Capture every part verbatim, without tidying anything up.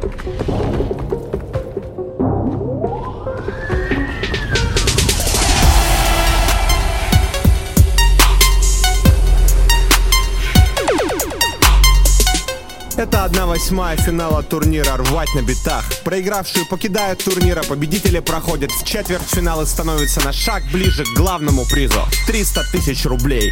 Это одна восьмая финала турнира «Рвать на битах». Проигравшие покидают турнир, а победители проходят в четвертьфинал и становятся на шаг ближе к главному призу – триста тысяч рублей.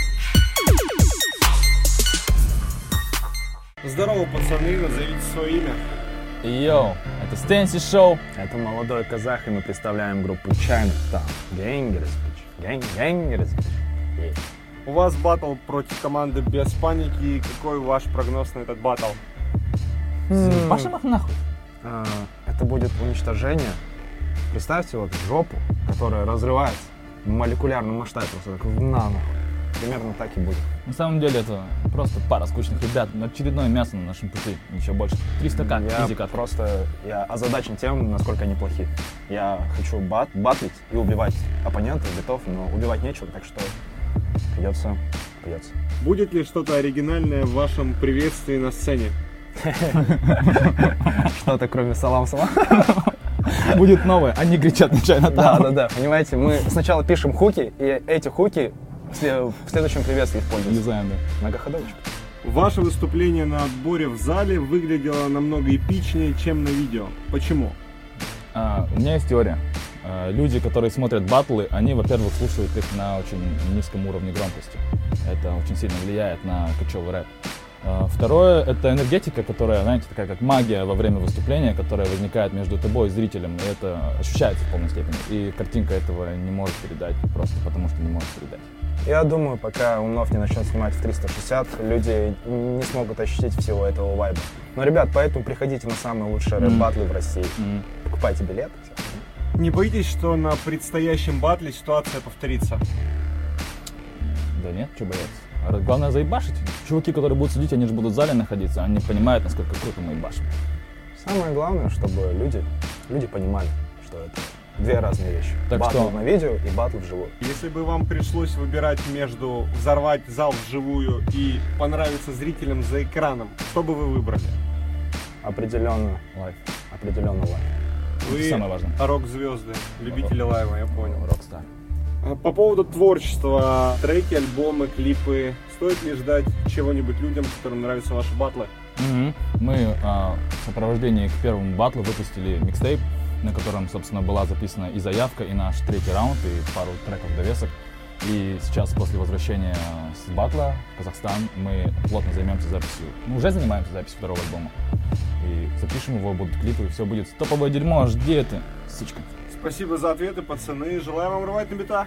Здорово, пацаны, назовите свое имя. Йоу, это Стэнси Шоу. Это молодой казах, и мы представляем группу Chinatown. Генгерс, бич. Генгерс, бич. У вас баттл против команды Без Паники. Какой ваш прогноз на этот баттл? Пошли их нахуй. А, это будет уничтожение. Представьте вот жопу, которая разрывается в молекулярном масштабе, просто как в нано. Примерно так и будет. На самом деле это просто пара скучных ребят. Очередное мясо на нашем пути, ничего больше. триста ка, Я физика. просто я озадачен тем, насколько они плохи. Я хочу бат, батлить и убивать оппонентов, битов, но убивать нечего, так что придется, придется. Будет ли что-то оригинальное в вашем приветствии на сцене? Что-то кроме салам-салам. Будет новое, они кричат нечаянно там. Да, да, да. Понимаете, мы сначала пишем хуки, и эти хуки в следующем приветствии используем. Юзаем, да. Многоходовочка. Ваше выступление на отборе в зале выглядело намного эпичнее, чем на видео. Почему? А, у меня есть теория. А, люди, которые смотрят баттлы, они, во-первых, слушают их на очень низком уровне громкости. Это очень сильно влияет на кочевый рэп. А, второе — это энергетика, которая, знаете, такая как магия во время выступления, которая возникает между тобой и зрителем, и это ощущается в полной степени. И картинка этого не может передать, просто потому что не может передать. Я думаю, пока Умнов не начнет снимать в триста шестьдесят, люди не смогут ощутить всего этого вайба. Но, ребят, поэтому приходите на самые лучшие mm. рэп-баттлы в России. Mm. Покупайте билеты. Не боитесь, что на предстоящем баттле ситуация повторится? Да нет, что бояться. Главное заебашить. Чуваки, которые будут судить, они же будут в зале находиться, они понимают, насколько круто мы ебашим. Самое главное, чтобы люди, люди понимали, что это две разные вещи. Так батл что... на видео и батл вживую. Если бы вам пришлось выбирать между взорвать зал вживую и понравиться зрителям за экраном, что бы вы выбрали? Определенно лайв. Определенно лайв. Вы самое важное. Рок-звезды, любители лайва, я понял. Рок-стар. По поводу творчества, треки, альбомы, клипы, стоит ли ждать чего-нибудь людям, которым нравятся ваши баттлы? Mm-hmm. Мы а, в сопровождении к первому баттлу выпустили микстейп, на котором, собственно, была записана и заявка, и наш третий раунд, и пару треков довесок. И сейчас, после возвращения с батла в Казахстан, мы плотно займемся записью, мы уже занимаемся записью второго альбома. И запишем его, будут клипы, и все будет топовое дерьмо, жди это, сучка. Спасибо за ответы, пацаны, желаю вам рвать на битах.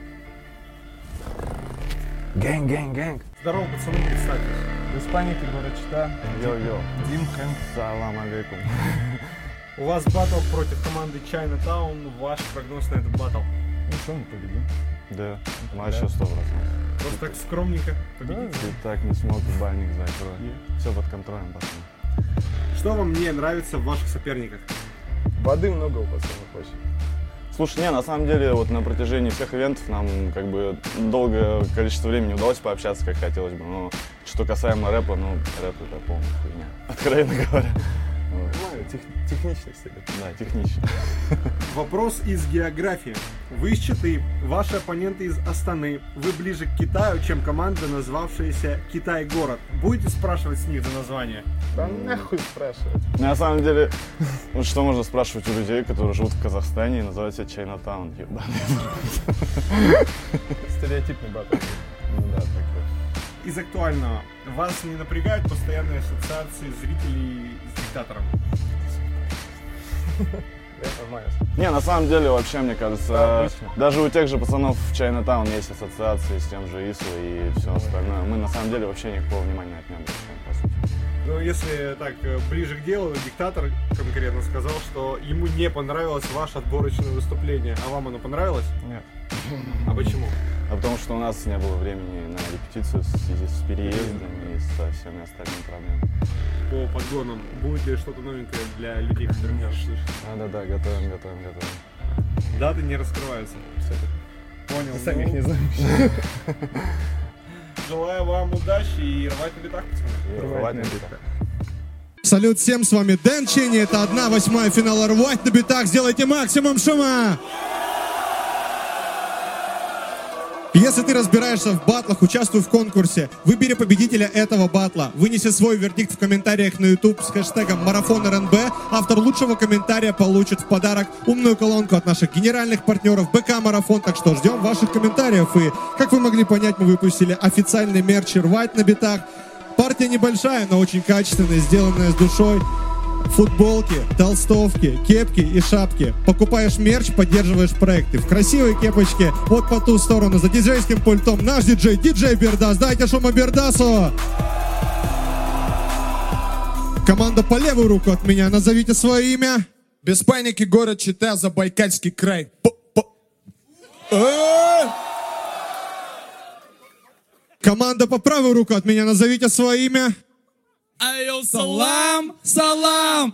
Гэнг, гэнг, гэнг. Здорово, пацаны, представьтесь. Без паники, город Чита. Йо-йо. Дим Хэнк. Салам алейкум. У вас баттл против команды Chinatown. Ваш прогноз на этот баттл? Ну что, мы победим. Да, вообще сто процентов. Просто так скромненько победить. Ты так не смог бальник закрыть. Yeah. Все под контролем, пацаны. Что вам не нравится в ваших соперниках? Воды много у пацанов очень. Слушай, не, на самом деле, вот на протяжении всех ивентов нам как бы долгое количество времени удалось пообщаться, как хотелось бы. Но что касаемо рэпа, ну, рэп это полная хуйня, откровенно говоря. Понимаю, тех, техничность или? Да, технично. Вопрос из географии. Вы из Читы, ваши оппоненты из Астаны. Вы ближе к Китаю, чем команда, назвавшаяся Китай-город. Будете спрашивать с них за название? Да нахуй спрашивать. На самом деле, ну что можно спрашивать у людей, которые живут в Казахстане и называют себя Chinatown? Стереотипный батл. Ну да, такой. Из актуального. Вас не напрягают постоянные ассоциации зрителей с диктатором? Это нормально. Не, на самом деле, вообще, мне кажется, Да, даже у тех же пацанов в Chinatown есть ассоциации с тем же Ису и все остальное. Мы, на самом деле, вообще никакого внимания от него не обращаем, по сути. Ну, если так, ближе к делу, диктатор конкретно сказал, что ему не понравилось ваше отборочное выступление. А вам оно понравилось? Нет. А почему? А потому что у нас не было времени на репетицию в связи с переездом и со всеми остальными проблемами. По подгонам. Будет ли что-то новенькое для людей, которые меня слышат? Да-да-да, готовим, готовим, готовим. Даты не раскрываются. Понял. Мы сами ну, их не знаем. Желаю вам удачи и рвать на битах, пацаны. Рвать на битах. Салют всем, с вами Дэн Ченни, это одна восьмая финала «Рвать на битах», сделайте максимум шума! Если ты разбираешься в батлах, участвуй в конкурсе, выбери победителя этого батла, вынеси свой вердикт в комментариях на YouTube с хэштегом Марафон эр эн бэ, автор лучшего комментария получит в подарок умную колонку от наших генеральных партнеров бэ ка Марафон, так что ждем ваших комментариев. И, как вы могли понять, мы выпустили официальный мерч «Рвать на битах». Партия небольшая, но очень качественная, сделанная с душой. Футболки, толстовки, кепки и шапки. Покупаешь мерч, поддерживаешь проекты. В красивой кепочке, вот по ту сторону, за диджейским пультом, наш диджей, диджей Бердас. Дайте шума Бердасу! Команда по левую руку от меня, назовите свое имя. Без паники, город Чита, Забайкальский край. Команда по правую руку от меня, назовите свое имя. Айо, салам, салам.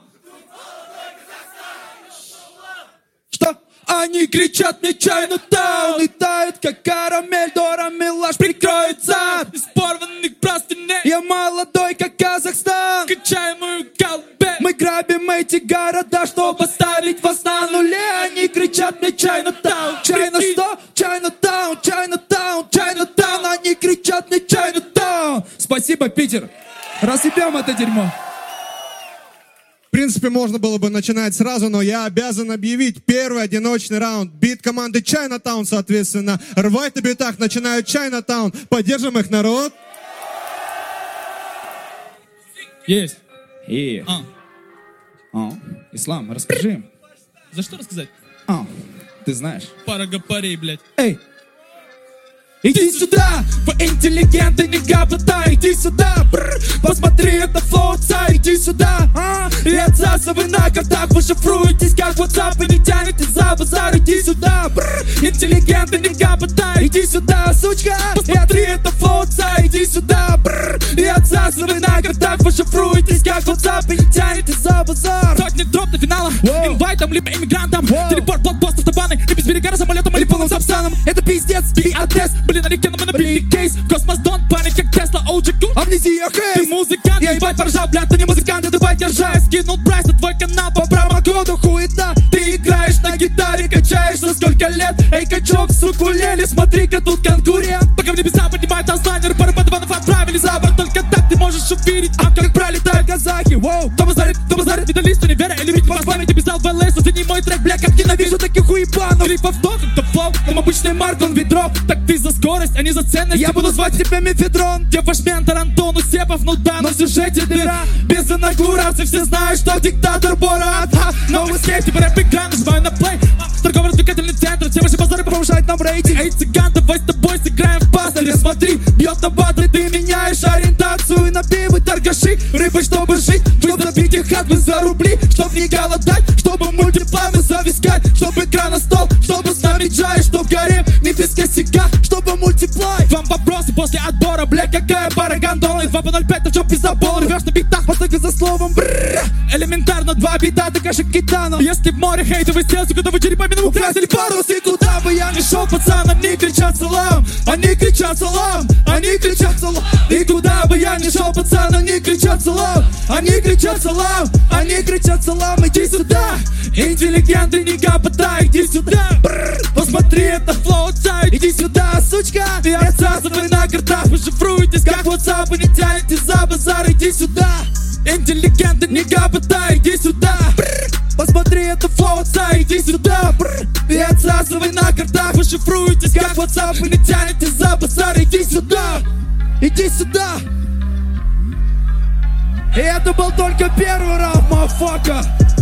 Что? Они кричат мне Чайнатаун и тают, как карамель, Дора Милаш прикроет зад из порванных простыней. Я молодой, как Казахстан, качаю мою колбе. Мы грабим эти города, чтобы ставить вас на нуле. Они кричат мне Чайнатаун, Чайна что? Чайнатаун, Чайнатаун, Чайнатаун. Они кричат мне Чайнатаун. Спасибо, Питер. Рассыпем это дерьмо. В принципе, можно было бы начинать сразу, но я обязан объявить первый одиночный раунд. Бит команды Чайнатаун, соответственно. Рвать на битах начинают Чайнатаун. Поддержим их, народ. Есть. И... А. А. Ислам, расскажи им. За что рассказать? А. Ты знаешь. Пара гопарей, блядь. Эй. Иди сюда, вы интеллигенты, не гопота. Иди сюда, бррр, посмотри, это флоу отца. Иди сюда, а, и отсасывай на картах. Вы шифруетесь, как WhatsApp, и не тянете за базар. Иди сюда, бррр, интеллигенты, не гопота. Иди сюда, сучка, посмотри, это флоу отца. Иди сюда, бррр, и отсасывай на картах. Вы шифруетесь, как WhatsApp, и не тянете за базар. Сотни дроп до финала, инвайтом, либо иммигрантам. Телепорт, блокпостов, табаны, и без берега самолетом или полным сапсаном. Это пиздец, гей-атест. Блин, налегке, но мы набили кейс. Космос дон, паник, как Тесла, оу джи ку. Амнезия, хейс. Ты музыкант, я ебать поржал, блядь, ты не музыкант, ты поддержай. Скинул прайс на твой канал по промокоду, хуета. Ты играешь на гитаре, качаешься сколько лет. Эй, качок, сукулеле, смотри-ка тут конкурент. Пока в небеса поднимают ослайнер, пары подванов отправили за борт. Только так ты можешь увидеть, а как пролетают казахи. Воу, кто базарит, кто базарит, медалист, универа или ведь по памяти писал в эл эс. Это не мой трек, бля, как ненавижу таких уебанов. Рипов ток, кто флоу, нам обычный марк, он ведро. Так ты за скорость, а не за ценность. Я буду звать тебя Мефедрон. Где ваш ментор Антон Усепов, ну да, но в сюжете дыра. Без инаугурации все знают, что диктатор Борат. Новый скейт, типа рэп-игра, нажимаю на плей. Торгово-развлекательный центр, все ваши базары повышают нам рейтинг. Эй, цыган, давай с тобой сыграем в пастыря. Смотри, бьет на батлы, ты меняешь ориентацию на пивы, торгаши. Рыбы, чтобы жить, вы забить их хат, вы за рубли. Чтоб не голодать, чтобы мультипламы завискать. Чтоб экран на стол, чтобы с нами джай. Чтоб гарем, не без косяка, чтобы мультиплай. Вам вопросы после отбора, бля, какая пара гондолы. Два по ноль пять, на чем пизабол. Рвешь на битах, поставь за словом. Брррр. Элементарно, два бита, ты кашек китану. Если в море хейтовый стел, когда вы черепами нам украсили парус. И куда бы я ни шел, пацан, они кричат салам. Они кричат салам, они кричат салам. И куда бы я ни шел, пацан, они кричат салам. Они кричат салам, они кричат салам. Иди сюда, интеллигенты, не гопота. Иди сюда, бррр, посмотри, это флоу отца. Иди сюда, сучка, и отсасывай на картах. Вы шифруетесь, как WhatsApp, и не тянете за базар. Иди сюда, интеллигенты, не гопота. Иди сюда, бррр, посмотри, это флоу отца. Иди сюда, бррр, и отсасывай на картах. Вы шифруетесь, как WhatsApp, и не тянете за базар. Иди сюда, иди сюда. И это был только первый раунд, мафака.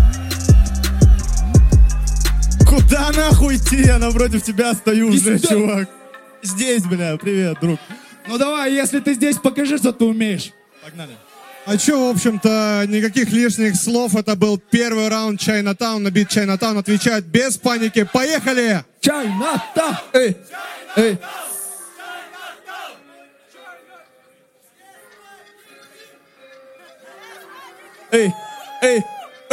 Куда нахуй идти? Я напротив тебя стою уже, сюда. чувак. Здесь, бля, привет, друг. Ну давай, если ты здесь, покажи, что ты умеешь. Погнали. А чё, в общем-то, никаких лишних слов. Это был первый раунд Чайнатаун. На бит Чайнатаун отвечает без паники. Поехали! Чайнатаун! Эй! Эй! Эй, эй, эй,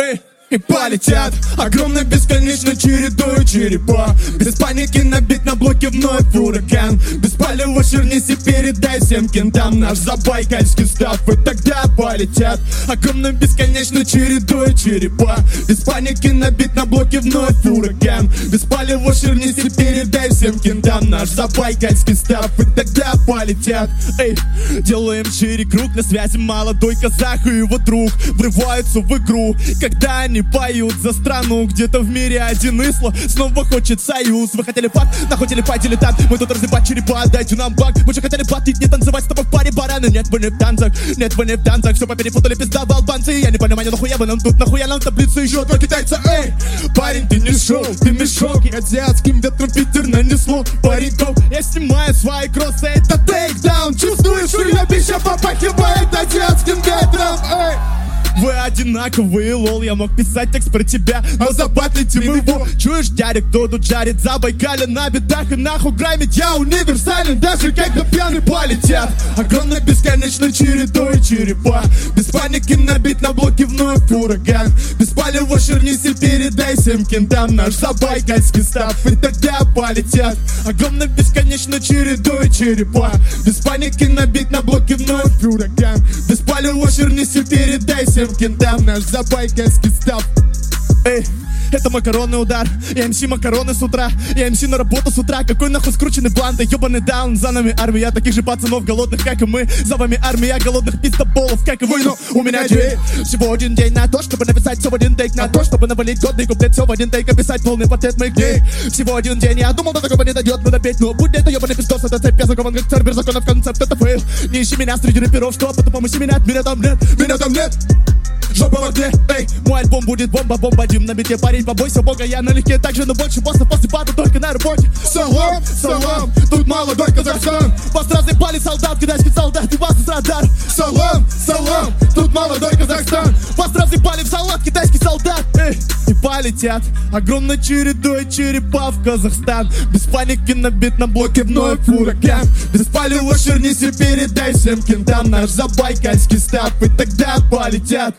и полетят. Огромно, бесконечно чередуя черепа. Без паники набит на блоке вновь ураган. Без палева шернись и передай всем кентам наш забайкальский став, и тогда полетят. Огромно, бесконечно чередуя черепа. Без паники набит на блоке вновь ураган. Без палева шернись и передай всем кентам наш забайкальский став, и тогда полетят. Эй, делаем шире круг, на связи молодой казах и его друг врываются в игру, когда они поют за страну. Где-то в мире один исло снова хочет союз. Вы хотели пак, находили пак, дилетант. Мы тут разъебать черепа, дайте нам бак. Мы же хотели платить, не танцевать с тобой в паре бараны. Нет, вы не в танцах, нет, вы не в танцах. Все поперепутали, пизда в албанцы. Я не понимаю, нахуя вы нам тут, нахуя нам в таблице еще два китайца. Эй, парень, ты не шоу, ты мешок. И азиатским ветром Питер нанесло пареньков. Я снимаю свои кроссы, это тейкдаун. Чувствуешь, что я пища попахивает азиатским ветром. Эй, вы одинаковые, лол, я мог писать текст про тебя, но забатлите мы его. Чуешь, дядя, кто тут жарит за Байкале на бедах и нахуй грамит. Я универсален, даже когда пьяны полетят. Огромно, бесконечно чередой черепа. Без паники набит на блоке вновь ураган. Без палева шернись и передай всем кентам наш забайкальский став, и тогда полетят. Огромно, бесконечно чередой черепа. Без паники набит на блоке вновь ураган. Без палева шернись и передай всем кентам наш забайкальский став. Эй, это макаронный удар. Я МС макароны с утра. Я МС на работу с утра. Какой нахуй скрученный план? Да ебаный даун. За нами армия таких же пацанов голодных, как и мы. За вами армия голодных пиздоболов, как и вы. Но у меня день, всего один день на то, чтобы написать все в один тейк. На то, чтобы навалить годный куплет, все в один тейк. Описать полный портрет моих дней. Всего один день. Я думал, до такого не дойдет, но допеть. Но будь это ебаный пиздос, это цепь. Я закован как царь, без законов, концепт, это фейл. Не ищи меня среди рэперов, что по-тупому ищи меня. Меня там нет, меня там нет. Жопа в огне, эй, мой альбом будет бомба, бомба, Дим на бите, парень, побойся бога, я налегке также, но больше босса после пада только на работе. Салам, салам, тут молодой Казахстан. Вас разъебали солдат, китайский солдат, и вас из радар. Салам, салам, тут молодой Казахстан. Вас разъебали в салат, китайский солдат, эй, и полетят. Огромной чередой черепа в Казахстан. Без паники набит на блоке вновь ураган. Без палева шернись и передай всем кентам наш забайкальский став, и тогда полетят.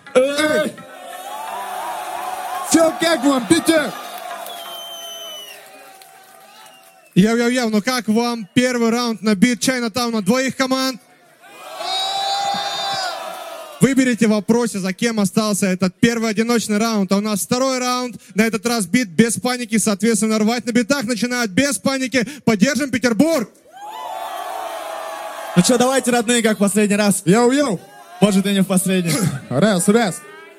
Эй! Все как вам, Питер? Яу-яу-яу, ну как вам первый раунд на бит Чайнатауна двоих команд? Выберите в вопросе, за кем остался этот первый одиночный раунд. А у нас второй раунд. На этот раз бит без паники. Соответственно, рвать на битах начинают без паники. Поддержим Петербург! Ну что, давайте, родные, как в последний раз. Йоу-йоу. Может, и не в последний. Раз, раз.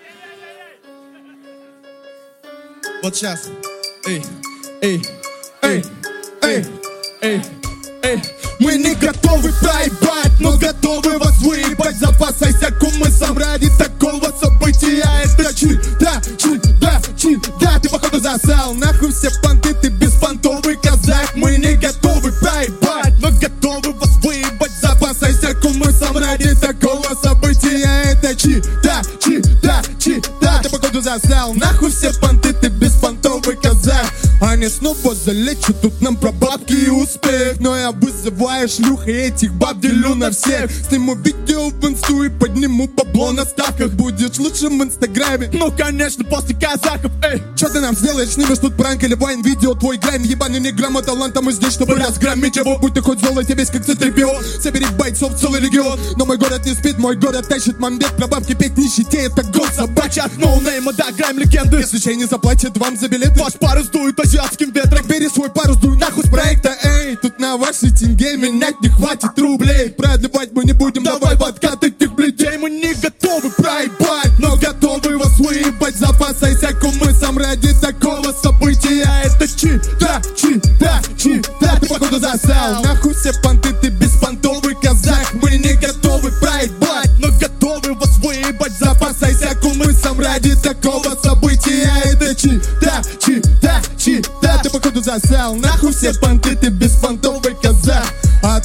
Вот сейчас. Эй, эй, эй, эй, эй, эй. Мы не готовы проебать, но готовы вас выебать. Запасайся кумысом ради такого события. Это чит, да, чит, да, чит, да. Ты походу засал, нахуй все понты, ты беспонтовый казах. Мы не готовы проебать, но готовы вас выебать. Запасайся кумысом ради такого события. Это чит, да, чит, да, чит, да. Ты походу засал, нахуй все понты, ты беспонтовый казах. Они снова залечат тут нам про бабки и успех. Но я вызываю шлюх и этих баб делю на всех. Сниму видео в инсту и подниму бабло на ставках. Будешь лучшим в инстаграме, ну конечно после казахов. Эй, Чё ты нам сделаешь, снимешь тут пранк или вайн, видео твой грайм. Ебаный не грамма таланта, мы здесь, чтобы разгромить его. Будь ты хоть золоте весь как цэ три пи о. Собери бойцов целый регион. Но мой город не спит, мой город тащит мамбет. Про бабки петь нищете, это год собачий. от ноунейма до грайм легенды. Если чей не заплатит вам за билеты, ваш парус дует азиатским ветром. Бери свой парус, дуй нахуй с проекта, эй. Тут на вашей тенге менять не хватит рублей. Продлевать мы не будем, давай в откат этих блядей. Мы не готовы проебать, но готовы вас выебать. Запасайся кумысом ради такого события. Это чит, да, чит, да, чит, да. Ты походу засал, нахуй все понты, ты беспонтовый казах. Мы не готовы проебать, но готовы вас выебать. Запасайся кумысом ради такого события. Это чит, да, чит, да, чит, да. Ты походу засал, нахуй все понты, ты беспонтовый казах. А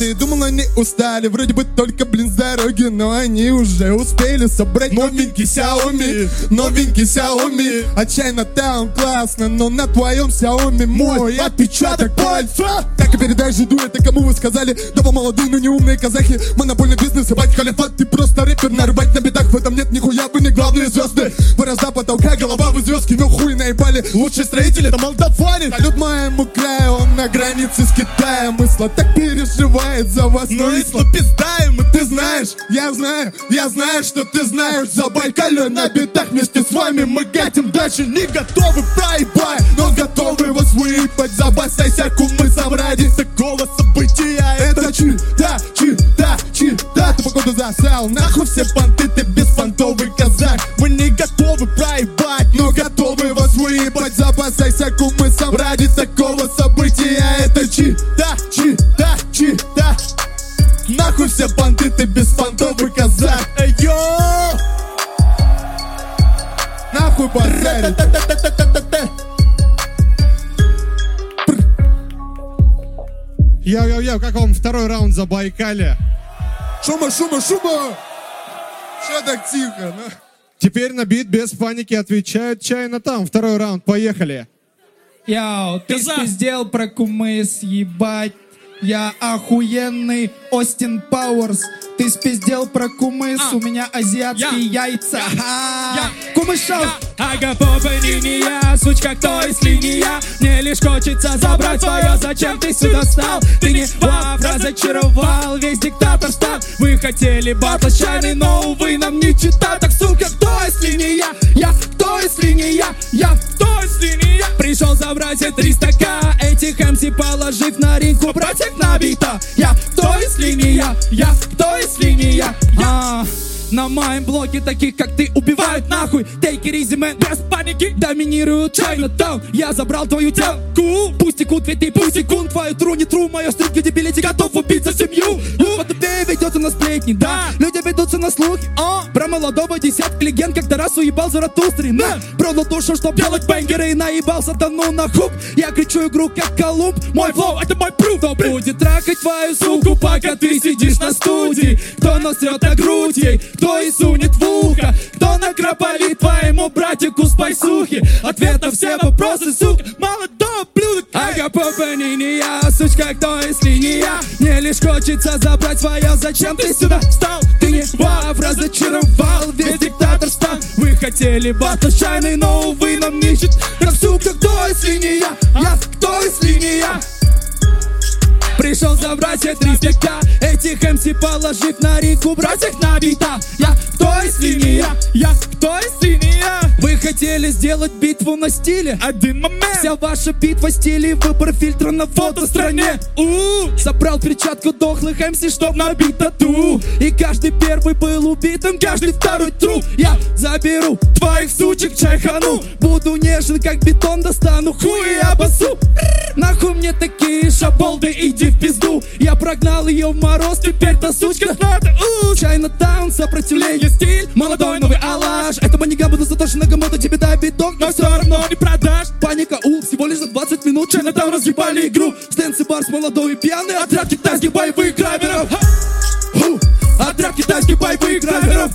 ты думала, не устали? Вроде бы только, блин, с дороги, но они уже успели собрать новенький Xiaomi, новенький Xiaomi. А Chinatown классно, но на твоем Xiaomi мой отпечаток пальца. Так и передай жиду, это кому вы сказали? Да вы молодые, но не умные казахи. Монопольный бизнес, ебать халифат, ты просто рэпер, нарвать на бедах. В этом нет нихуя, вы не главные звезды. Вырос потолка, голова вы звездки, но хуй наебали. Лучший строитель это молдаванин. Салют моему краю, он на границе с Китаем. Мысла так переживает за вас, но Исла пиздаем. И ты знаешь, я знаю, я знаю, что ты знаешь. Забайкалье на бедах вместе с вами мы гатим дальше. Не готовы проебать, но готовы вас выебать. Забасайся кумысом ради такого события. Это чита, чита, чита. Ты походу засал, нахуй все понты, ты беспонтовый казах. Мы не готовы проебать, но готовы вас выебать. Забасайся кумысом ради такого события. Это чита, чита, чита. Нахуй все понты, ты беспонтовый казах. Эй, йо! Нахуй базарить. Йоу-йоу-йоу, как вам второй раунд Забайкалья? Шума, шума, шума! Что так тихо, ну? Теперь на бит без паники отвечают Chinatown. Второй раунд, поехали. Яу, ты спиздел про кумыс, ебать. Я охуенный Остин Пауэрс. Ты спиздел про кумыс, а. У меня азиатские я. яйца. Я. Кумыс шоу. Ага, попа не я, сучка, кто если не я? Мне лишь хочется забрать свое, зачем ты сюда стал? Ты не вав, разочаровал, весь диктатор стал. Вы хотели батл с Чайной, но увы, нам не чита. Так, сука, кто если не я? Я, кто если не я? Я, кто если не я? Пришел забрать все триста ка, этих эм си положив на ринку, братьев набито. Я, кто если не я? Я, кто если не я? Я. На моем блоке таких, как ты, убивают нахуй. Take it easy, man, без паники. Доминируют Chinatown. Я забрал твою телку. Пусть текут цветы, пусть секунд. Твою тру, не тру, мою стринг, дебилити, готов убить за семью. Вот тебе ведется на сплетни, да. Люди ведутся на слухи, а. Про молодого десятка легенд, когда раз уебал Заратустрин. Продал душу, чтоб делать бенгеры, и наебал сатану на хук. Я кричу игру, как Колумб. Мой флоу, это мой пруф. Кто будет трахать твою суку, пока ты сидишь на студии? Кто насрет на грудь ей? Кто и сунет в ухо? Кто накропалит твоему братику спайсухи? Ответ на все вопросы, сука, молодого блюда. Ага, попа не, не я, сучка, кто если не я? Мне лишь хочется забрать свое, зачем ты сюда встал? Ты не вав, разочаровал, весь диктатор стал. Вы хотели батл с Чайной, но увы, нам не чит. Так, сука, кто если не я? Я, кто если не я? Пришел забрать все триста ка, этих эм си положив на ринку, брать их набито. Я, кто если не я? Я, кто если не я? Вы хотели сделать битву на стиле? Один момент. Вся ваша битва стилей, выбор фильтра на фотостороне. У-у-у. Собрал перчатку дохлых эм си, чтоб набить тату. И каждый первый был убитым, каждый второй труп. Я заберу твоих сучек, чайхану. Буду нежен, как бетон, достану хуй и обосу. Нахуй мне такие шаболды, иди в пизду. Я прогнал ее в мороз, теперь-то сучка надо. Chinatown, сопротивление, стиль, молодой новый алаш. Это маньяка, буду затошен на гамото, тебе дай биток, но все равно не продашь. Паника, у, всего лишь за двадцать минут Chinatown разъебали игру. Стэнси Барс, молодой и пьяный, отряд китайских боевых граберов. Отряд китайских боевых граберов.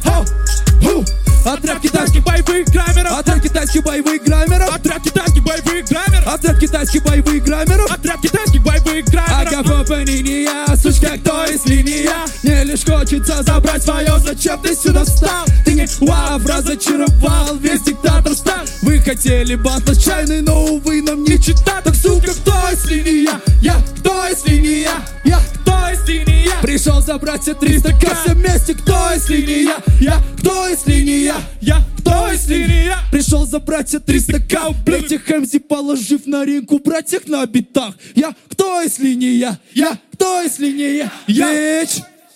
Отряд китайских боевых граберов. Отряд китайских боевых граберов. Отряд китайских боевых граберов. Отряд китайских боевых граберов. Отряд китайских боевых граберов. Ага, попа не, не я, сучка, кто если не я? Мне лишь хочется забрать свое, зачем ты сюда встал? Ты не вав, разочаровал, весь диктатор стал. Вы хотели батл с Чайной, но увы, нам не чита. Так, сука, кто если не я? Я, кто если не я? Я, кто если не я? Пришел забрать все триста ка все вместе, кто если не я? Я, кто если не я? Я, кто если не я? Пришел забрать все триста ка, блять, их эм си положив на ринку, брать их на битах. Я, кто если не я? Я, кто если не я? Я.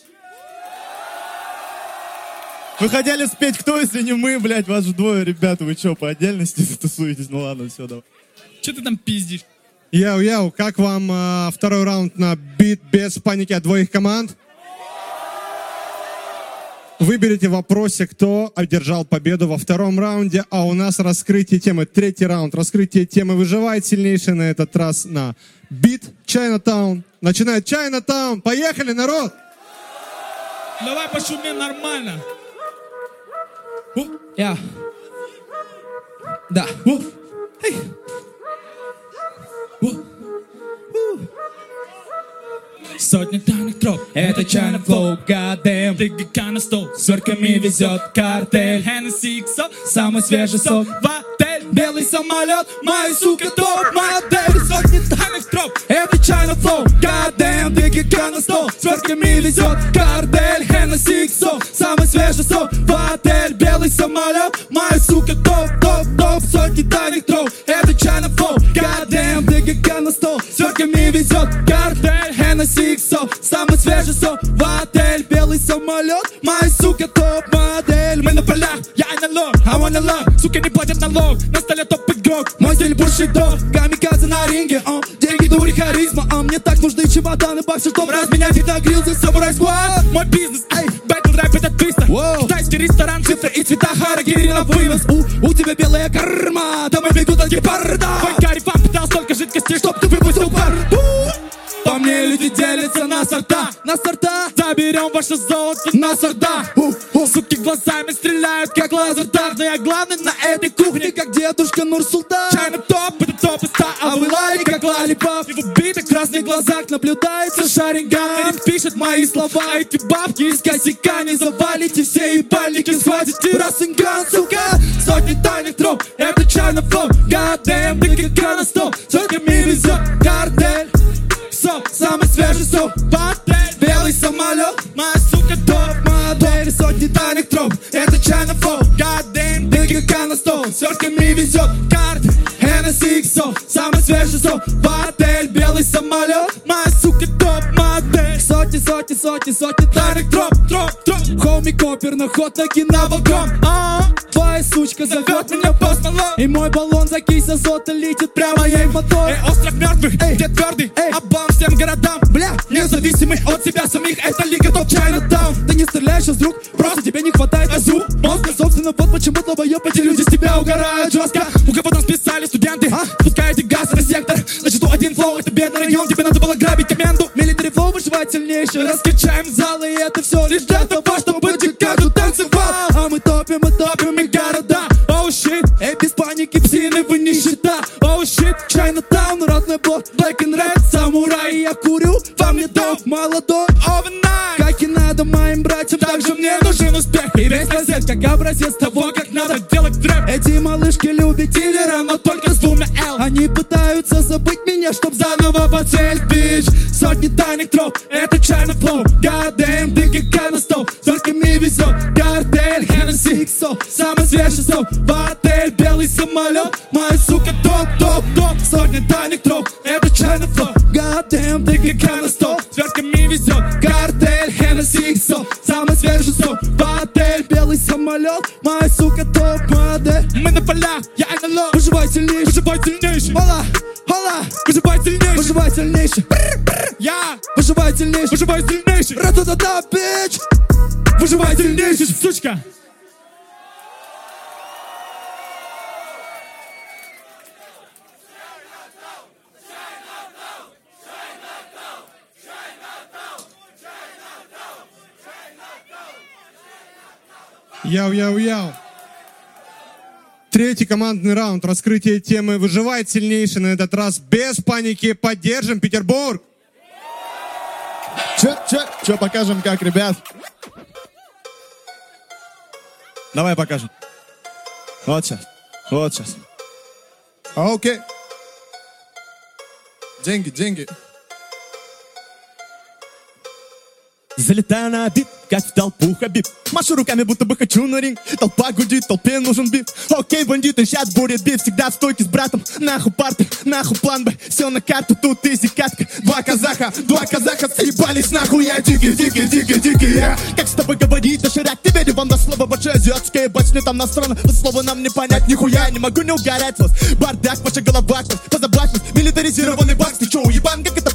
Вы хотели спеть «Кто, если не мы», блядь, вас же двое, ребята, вы чё, по отдельности тусуетесь? Ну ладно, все, давай. Чё ты там пиздишь? Яу-яу, как вам э, второй раунд на бит без паники от двоих команд? Выберите в вопросе, кто одержал победу во втором раунде, а у нас раскрытие темы. Третий раунд. Раскрытие темы выживает сильнейший на этот раз на бит Chinatown. Начинает Chinatown. Поехали, народ! Давай пошумим нормально. Я. Да. Эй. Сотни тайных троп, это China Flow, goddamn. Тыгика на стол, с орками везет картель. Hennessy икс о, самый свежий сок в отель. Белый самолет, моя сука топ-модель. Сотни тайных троп, это China Flow, goddamn. Тыгика на стол, с орками везет картель. Hennessy икс о, самый свежий сок в отель. Белый самолет, моя сука топ-топ-топ. Сотни тайных троп, это China Flow, goddamn. Тыгика на стол, с орками везет картель. Hennessy икс о, самый свежий сок в отель. Белый самолет, моя сука топ-модель. Мы на полях, я на лог, I wanna love. Сука не платят налог, на столе топ-игрок. Мой стиль бушидо, камикадзе на ринге, о. Деньги, дури, харизма, а мне так нужны чемоданы, баксы, чтобы разменять их на грилл за самурай сквад. Мой бизнес, эй, бэтл рэп это триста. Китайский ресторан, цифры и цвета харакири на вынос. У, у тебя белая карма, домой бегут от гепарда. Твой карифан питал столько жидкости, чтоб ты выпустил пар. По мне люди делятся на сорта, на сорта. Заберем ваше золото на сорта. Суки глазами стреляют, как лазертаг. Но я главный на этой кухне, как дедушка Нурсултан. China топ, это топ и ста, а вы лали, как лалипап. И в убитых красных глазах наблюдается Шаринган. Рим пишет мои слова, эти бабки из косяка. Не завалите все ебальники, схватите Расинган, сука. Сотни тайных троп, это China Flow, goddamn. Ты как на стол, сотнями везет картель. Самый свежий сок, отель. Белый самолет, моя сука топ-модель. Сотни тайных троп, это China Flow, goddamn. Тыгика на стол, с орками везет карт. Hennessy икс о, самый свежий сок в отель. Белый самолет, моя сука топ-модель. Сотни, сотни, сотни, сотни тайных троп, троп, троп. Хоми Копер на ход ноги на вагон. Твоя сучка зовет меня Post Malone. И мой баллон за кейс азота летит прямо ей в мотор. Эй, остров мертвых, где твердый, обам всем городам. Бля, независимый от себя самих, это лига топ Chinatown. Ты не стреляешь из рук, просто тебе не хватает азу. Мозга, собственно, вот почему долбоёб эти люди с тебя угорают жестко. У кого там списали студенты, а? Пускаете газ на сектор. На счету один флоу, это бедный район, тебе надо было грабить коменду. Military flow выживает сильнейший, раскачаем залы, и это все лишь для того, чтобы Чикаго танцевал. А мы топим, мы топим и города. Оу oh, щит, эй, без паники, псины, вы не счета. Оу oh, щит, Chinatown, родной блок, black and red, самурай, я курю, вам не дом, молодой, overnight. Как и надо моим братьям, также мне нужен успех. И весь газет, как образец того, как надо делать трэп. Эти малышки любители, но только с двумя L. Они пытаются забыть меня, чтоб заново поцелить, бич. Сотни тайных троп, это China Flow, goddamn. Тыгика на стол, только ми везет картель. Hennessy икс о, самый свежий сок в отель. Белый самолет, моя сука топ-топ-топ. Сотни тайных троп, это China Flow, goddamn. Тыгика на стол, сверками везет картель. Hennessy икс о, самый свежий сок в отель. Белый самолет, моя сука топ-модель. Мы на полях, я на лоб, выживай сильнейший, выживай сильнейший. Хола, хола, выживай сильнейший, выживай сильнейший. Я, выживай сильнейший, выживай сильнейший. Ра-та-та-та, бич. Выживай сильнейший, сучка. Яу-яу-яу. Третий командный раунд. Раскрытие темы выживает сильнейший на этот раз. Без паники. Поддержим Петербург. Че, че, че покажем как, ребят? Давай покажем. Вот сейчас. Вот сейчас. Окей. Деньги, деньги. Залетаю на бит, как в толпу Хабиб. Машу руками, будто бы хочу на ринг. Толпа гудит, толпе нужен бит. Окей, бандиты, сейчас будет бит. Всегда в стойке с братом. Нахуй парты, нахуй план Б. Все на карту, тут изи катка. Два казаха, два казаха съебались нахуй. Я дикий, дикий, дикий, дикий. Я. Как с тобой говорить, доширак, не верю вам на слово. Ваши азиатские башни там насрано. Слово нам не понять, нихуя. Не могу не угорать вас. Бардак, ваша голова, позабавь вас. Милитаризированный бакс. Ты чё, уебан, как это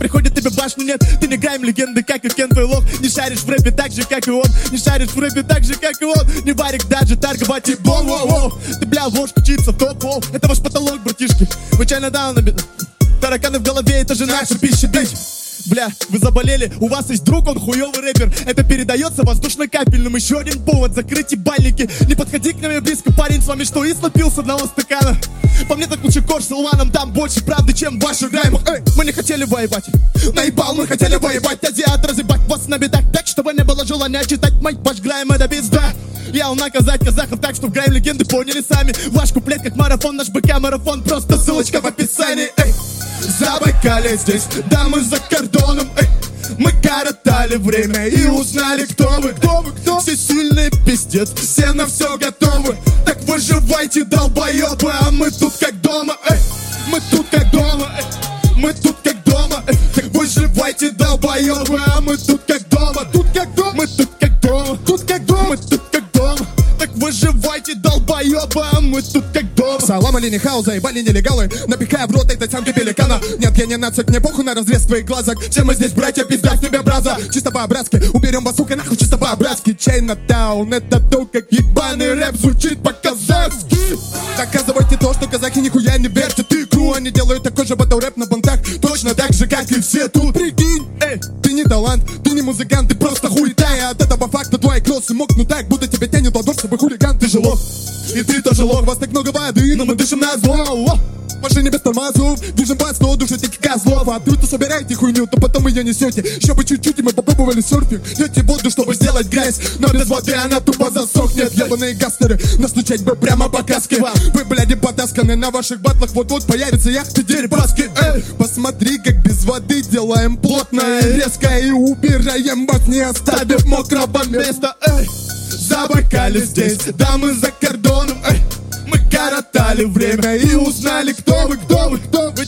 приходит тебе башню, нет. Ты не граем легенды, как и Кен твой лох. Не шаришь в рэпе так же, как и он. Не шаришь в рэпе так же, как и он. Не варик даже торговать и бом, воу, воу. Ты, бля, ложку чипсов, топ, воу. Это ваш потолок, братишки. Вы чайно даун, тараканы в голове, это же наша пища, бич. Бля, вы заболели, у вас есть друг, он хуёвый рэпер. Это передается воздушно-капельным. Еще один повод, закрыть ебальники. Не подходи к нам близко, парень, с вами что, и слопил с одного стакана? По мне так лучше корж с Илваном, там больше правды, чем в ваших раймах. Эй, мы не хотели воевать, наебал, мы хотели воевать. Азиат разъебать вас на бедах, так, чтобы не было желания читать мать, ваш грайм, это пизда. Я ул наказать казахов так, что в грайм легенды поняли сами. Ваш куплет как марафон, наш БК марафон, просто ссылочка в описании. Эй, Забайкалье здесь, да мы за кордоном, эй. Мы коротали время и узнали, кто вы, кто вы, кто. Все сильные пиздец, все на все готовы. Так выживайте, долбоебы, а мы тут как дома, эй. Мы тут как дома, эй. Мы тут как дома, эй. Так выживайте, долбоебы, а мы тут как дома. Тут как дома, мы тут как дома. Тут как дома, мы тут как дома. Так выживайте, долбоебы, а мы тут как дома. Салам алейни хау, заебали нелегалы. Напихая в рот этой самки пеликана. Нет, я не нацик, мне похуй на разрез твоих глазок. Все мы здесь братья, пизда с тебя, браза. Чисто по-братски, уберем вас, сука, нахуй, чисто по-братски. Чайнатаун, это то, как ебаный рэп звучит по-казахски. Доказывайте то, что казахи нихуя не вертят икру. Они делают такой же батл-рэп на бантах, точно так же, как и все тут. Прикинь, эй, ты не талант, ты не музыкант, ты просто хуетай. От этого факта твои кроссы мокнут так, будто тебя тянет ладошь, чтобы хулиган, ты же лох. И ты тоже лох, вас так много воды, но мы дышим на зло. В машине без тормозов, движем под сто, душите козлов. А вы-то собираете хуйню, то потом ее несете. Еще бы чуть-чуть, и мы попробовали серфинг. Льете воду, чтобы сделать грязь, но без воды она тупо засохнет. Ебаные гастеры, настучать бы прямо по каске. Вы, бляди, потасканы на ваших батлах, вот-вот появятся яхты дерибаски. Эй, посмотри, как без воды делаем плотно и резко, и убираем вас, не оставив мокрого места. Эй, Забайкалье здесь, да мы за кордоном, эй. Мы коротали время и узнали, кто вы, кто вы, кто вы.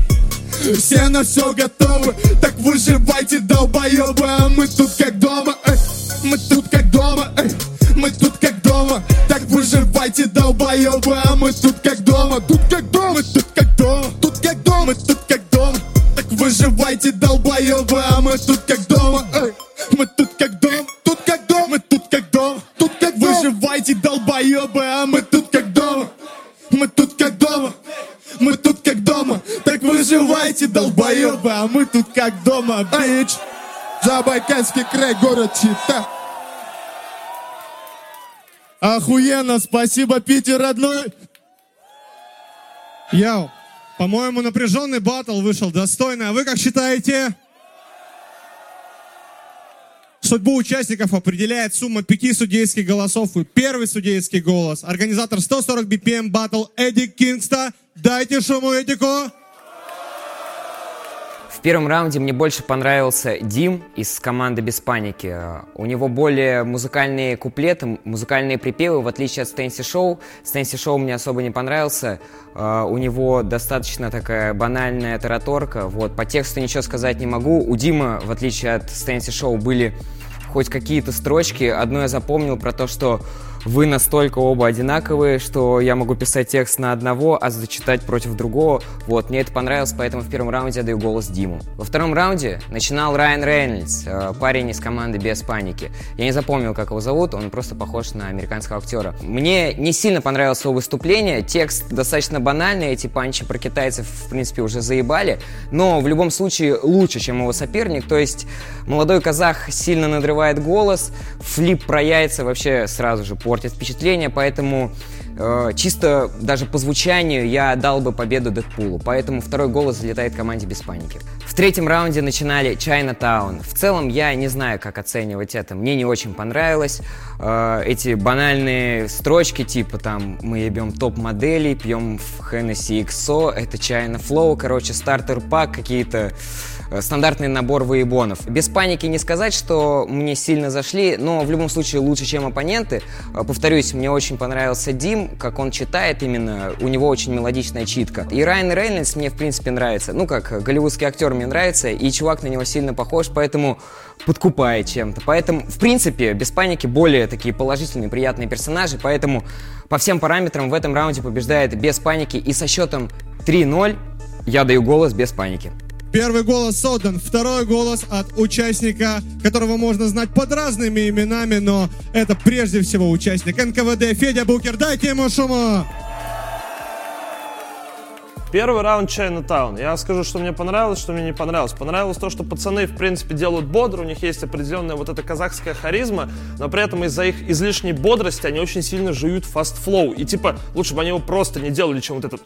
Все на все готовы, так выживайте, долбоебы, а мы тут как дома, эй. Мы тут как дома, эй. Мы тут как дома, так выживайте, долбоебы, а мы тут как дома. Тут как дома, мы тут как дома. Тут как дома, мы тут как дома. Так выживайте, долбоебы, а мы тут как дома, эй. Мы тут как дома, тут как дома, мы тут как дома. Тут как выживайте, долбоебы, а мы тут как дома. Мы тут как дома, мы тут как дома. Так выживайте, долбоебы, а мы тут как дома, бич. Забайкальский край, город Чита. Охуенно, спасибо, Питер, родной. Яу, по-моему, напряженный баттл вышел достойно. А вы как считаете? Судьбу участников определяет сумма пяти судейских голосов и первый судейский голос. Организатор сто сорок би пи эм Battle Эдик Кингста. Дайте шуму Эдику. В первом раунде мне больше понравился Дим из команды Без Паники. У него более музыкальные куплеты, музыкальные припевы, в отличие от Стэнси Шоу. Стэнси Шоу мне особо не понравился. У него достаточно такая банальная тараторка. Вот. По тексту ничего сказать не могу. У Димы, в отличие от Стэнси Шоу, были хоть какие-то строчки. Одно я запомнил про то, что вы настолько оба одинаковые, что я могу писать текст на одного, а зачитать против другого. Вот, мне это понравилось, поэтому в первом раунде я даю голос Диму. Во втором раунде начинал Райан Рейнольдс, парень из команды Без Паники. Я не запомнил, как его зовут, он просто похож на американского актера. Мне не сильно понравилось его выступление, текст достаточно банальный, эти панчи про китайцев, в принципе, уже заебали, но в любом случае лучше, чем его соперник, то есть молодой казах сильно надрывает голос, флип про яйца вообще сразу же портит впечатление, поэтому э, чисто даже по звучанию я дал бы победу Дэдпулу, поэтому второй голос залетает команде Без Паники. В третьем раунде начинали Чайнатаун. В целом я не знаю, как оценивать это, мне не очень понравилось. Э, эти банальные строчки, типа там мы ебем топ-моделей, пьем в Hennessy икс о, это China Flow, короче, стартер-пак, какие-то стандартный набор выебонов. Без Паники не сказать, что мне сильно зашли, но в любом случае лучше, чем оппоненты. Повторюсь, мне очень понравился Дим, как он читает именно, у него очень мелодичная читка. И Райан Рейнольдс мне в принципе нравится, ну как голливудский актер мне нравится, и чувак на него сильно похож, поэтому подкупает чем-то. Поэтому, в принципе, Без Паники более такие положительные, приятные персонажи, поэтому по всем параметрам в этом раунде побеждает Без Паники, и со счетом три ноль я даю голос Без Паники. Первый голос отдан, второй голос от участника, которого можно знать под разными именами, но это прежде всего участник эн ка вэ дэ Федя Букер. Дайте ему шума! Первый раунд Chinatown. Я скажу, что мне понравилось, что мне не понравилось. Понравилось то, что пацаны, в принципе, делают бодро, у них есть определенная вот эта казахская харизма, но при этом из-за их излишней бодрости они очень сильно жуют фаст-флоу. И типа, лучше бы они его просто не делали, чем вот это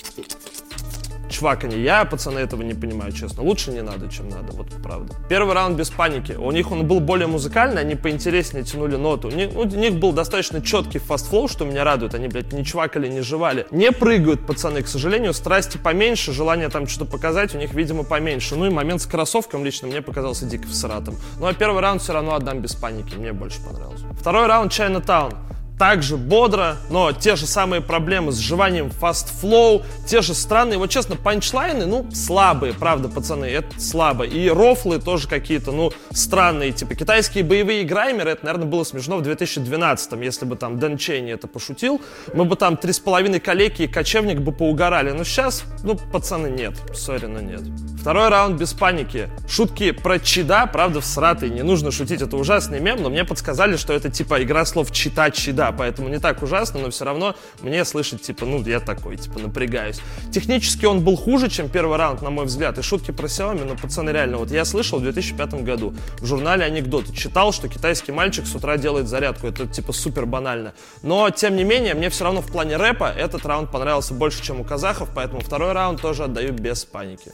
чваканье. Я, пацаны, этого не понимаю, честно. Лучше не надо, чем надо, вот правда. Первый раунд без паники. У них он был более музыкальный, они поинтереснее тянули ноту. У них, у них был достаточно четкий фаст-флоу, что меня радует. Они, блядь, не чвакали, не жевали. Не прыгают, пацаны, к сожалению. Страсти поменьше, желание там что-то показать у них, видимо, поменьше. Ну и момент с кроссовком лично мне показался дико всратым. Ну а первый раунд все равно отдам без паники. Мне больше понравился. Второй раунд Chinatown. Также бодро, но те же самые проблемы с жеванием фаст-флоу, те же странные, вот честно, панчлайны, ну, слабые, правда, пацаны, это слабо. И рофлы тоже какие-то, ну, странные, типа китайские боевые граймеры, это, наверное, было смешно в две тысячи двенадцатом, если бы там Дэн Чейни это пошутил, мы бы там три с половиной калеки и кочевник бы поугорали, но сейчас, ну, пацаны, нет, сори, но нет. Второй раунд без паники. Шутки про чида, правда, всратые, не нужно шутить, это ужасный мем, но мне подсказали, что это типа игра слов чита-чида, поэтому не так ужасно, но все равно мне слышать, типа, ну, я такой, типа, напрягаюсь. Технически он был хуже, чем первый раунд, на мой взгляд, и шутки про Xiaomi, но, пацаны, реально, вот я слышал в две тысячи пятом году в журнале «Анекдоты», читал, что китайский мальчик с утра делает зарядку, это, типа, супер банально. Но, тем не менее, мне все равно в плане рэпа этот раунд понравился больше, чем у казахов, поэтому второй раунд тоже отдаю без паники.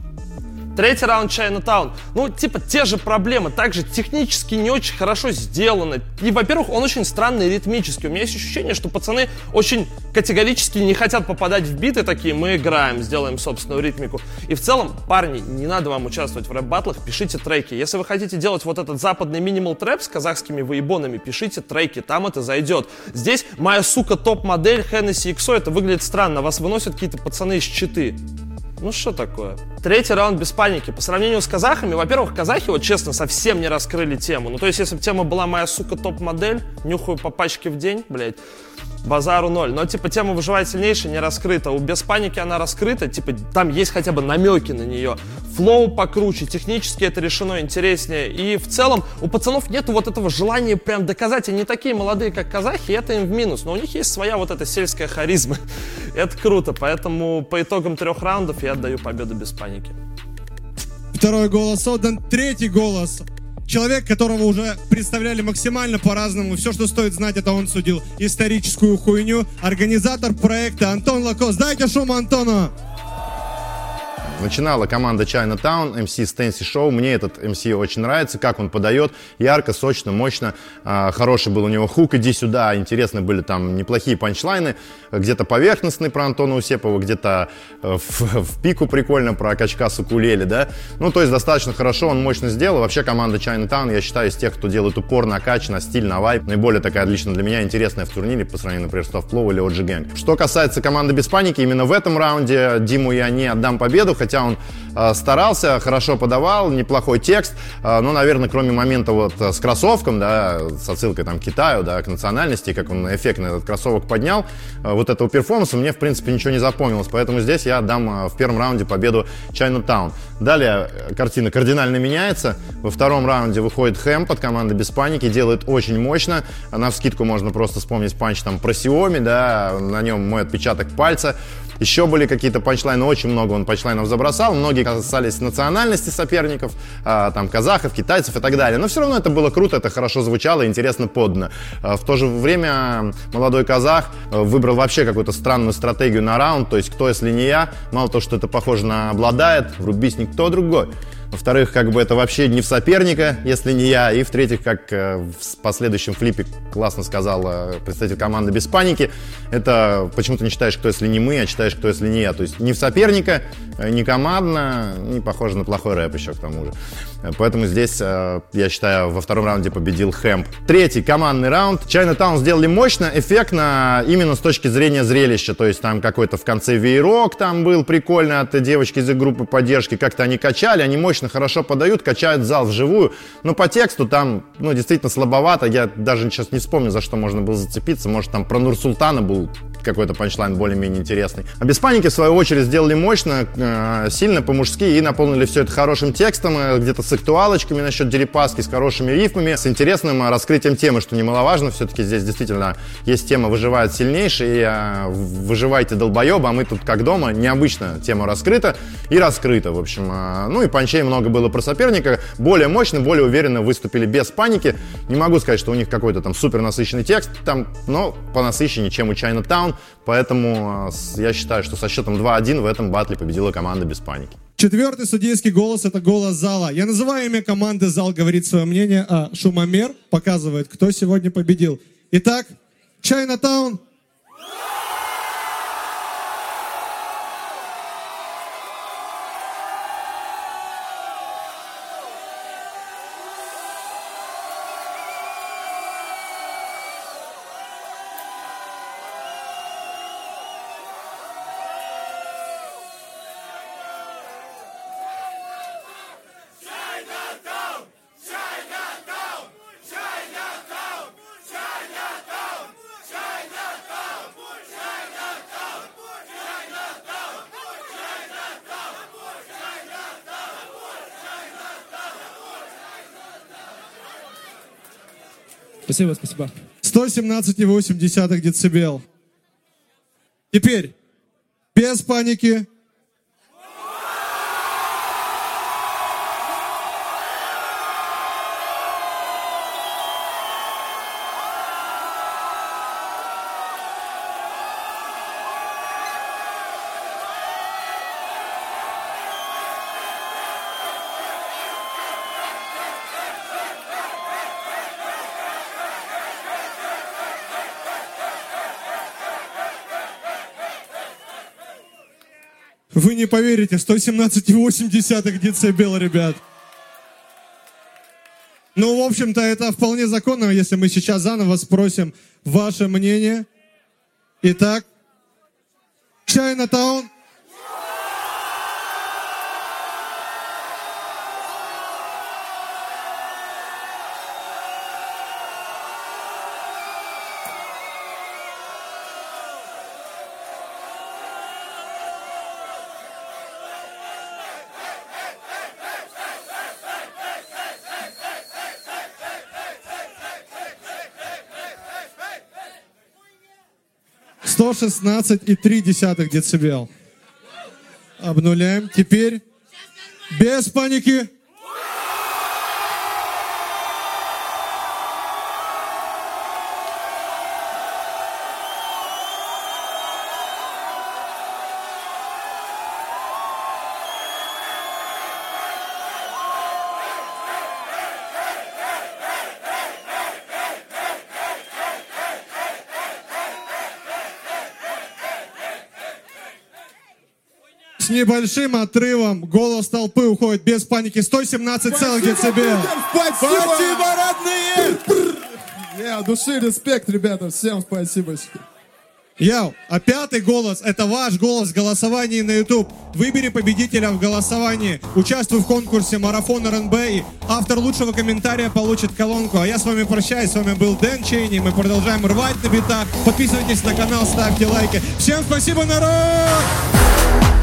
Третий раунд Chinatown. Ну, типа, те же проблемы. Также технически не очень хорошо сделано. И, во-первых, он очень странный ритмический. У меня есть ощущение, что пацаны очень категорически не хотят попадать в биты такие. Мы играем, сделаем собственную ритмику. И в целом, парни, не надо вам участвовать в рэп-баттлах, пишите треки. Если вы хотите делать вот этот западный минимал-трэп с казахскими выебонами, пишите треки, там это зайдет. Здесь моя, сука, топ-модель Hennessy икс о, это выглядит странно. Вас выносят какие-то пацаны из Читы. Ну что такое? Третий раунд без паники. По сравнению с казахами, во-первых, казахи, вот честно, совсем не раскрыли тему. Ну то есть, если бы тема была моя, сука, топ-модель, нюхаю по пачке в день, блядь, базару ноль. Но типа тема «Выживает сильнейший» не раскрыта. У без паники она раскрыта, типа там есть хотя бы намеки на нее. Флоу покруче, технически это решено интереснее. И в целом у пацанов нету вот этого желания прям доказать. Они не такие молодые, как казахи, и это им в минус. Но у них есть своя вот эта сельская харизма. Это круто, поэтому по итогам трех раундов я отдаю победу без паники. Второй голос отдан, третий голос. Человек, которого уже представляли максимально по-разному. Все, что стоит знать, это он судил историческую хуйню. Организатор проекта Антон Лакос. Дайте шум Антону! Начинала команда Chinatown, эм си Stance Show. Мне этот эм си очень нравится, как он подает. Ярко, сочно, мощно. А, хороший был у него хук «Иди сюда». Интересные были там неплохие панчлайны. Где-то поверхностный про Антона Усепова, где-то в, в пику прикольно про качка с укулеле, да. Ну, то есть достаточно хорошо, он мощно сделал. Вообще команда Chinatown, я считаю, из тех, кто делает упор на кач, на стиль, на вайб. Наиболее такая лично для меня интересная в турнире по сравнению, например, с Tough или о джи Gang. Что касается команды без паники, именно в этом раунде Диму я не отдам победу, хотя он э, старался, хорошо подавал, неплохой текст, э, но, наверное, кроме момента вот с кроссовком, да, с отсылкой там к Китаю, да, к национальности, как он эффектно этот кроссовок поднял, э, вот этого перформанса мне, в принципе, ничего не запомнилось, поэтому здесь я отдам э, в первом раунде победу Chinatown. Далее картина кардинально меняется, во втором раунде выходит Хэм под командой без паники, делает очень мощно, навскидку можно просто вспомнить панч там про Xiaomi, да, на нем мой отпечаток пальца. Еще были какие-то панчлайны, очень много он панчлайнов забросал, многие касались национальности соперников, а, там казахов, китайцев и так далее. Но все равно это было круто, это хорошо звучало, интересно подано. А, в то же время молодой казах выбрал вообще какую-то странную стратегию на раунд, то есть кто, если не я, мало того, что это похоже на обладает, врубись никто другой. Во-вторых, как бы это вообще не в соперника, если не я. И в-третьих, как э, в последующем флипе классно сказал э, представитель команды без паники, это почему ты не читаешь, кто если не мы, а читаешь, кто если не я. То есть не в соперника, э, не командно, не похоже на плохой рэп еще к тому же. Поэтому здесь, э, я считаю, во втором раунде победил Хэмп. Третий командный раунд. Chinatown сделали мощно, эффектно, именно с точки зрения зрелища. То есть там какой-то в конце веерок там был прикольно от девочки из их группы поддержки. Как-то они качали, они мощно хорошо подают, качают зал вживую, но по тексту там, ну, действительно слабовато, я даже сейчас не вспомню, за что можно было зацепиться, может, там про Нурсултана был какой-то панчлайн более-менее интересный. А без паники, в свою очередь, сделали мощно, э, сильно, по-мужски и наполнили все это хорошим текстом, э, где-то с актуалочками насчет Дерипаски, с хорошими рифмами, с интересным э, раскрытием темы, что немаловажно. Все-таки здесь действительно есть тема «Выживает сильнейший», и э, «Выживайте, долбоебы», а мы тут как дома. Необычно тема раскрыта и раскрыта, в общем. Э, ну и панчей много было про соперника. Более мощно, более уверенно выступили без паники. Не могу сказать, что у них какой-то там супер насыщенный текст, там, но понасыщеннее, чем у Chinatown. Поэтому э, я считаю, что со счетом два один в этом батле победила команда без паники. Четвертый судейский голос — это голос зала. Я называю имя команды, зал говорит свое мнение, а шумомер показывает, кто сегодня победил. Итак, Chinatown. Спасибо, спасибо. сто семнадцать и восемь десятых децибел. Теперь, без паники. Вы не поверите, сто семнадцать и восемь десятых децибел, ребят. Ну, в общем-то, это вполне законно, если мы сейчас заново спросим ваше мнение. Итак, Chinatown. сто шестнадцать и три десятых децибел. Обнуляем. Теперь без паники. С небольшим отрывом голос толпы уходит без паники. сто семнадцать целых децибел. Спасибо, спасибо, родные! Я, души, респект, ребята. Всем спасибо. Яу, а пятый голос — это ваш голос в голосовании на YouTube. Выбери победителя в голосовании. Участвуй в конкурсе Марафон эр эн бэ, и автор лучшего комментария получит колонку. А я с вами прощаюсь. С вами был Дэн Чейни. Мы продолжаем рвать на битах. Подписывайтесь на канал, ставьте лайки. Всем спасибо, народ!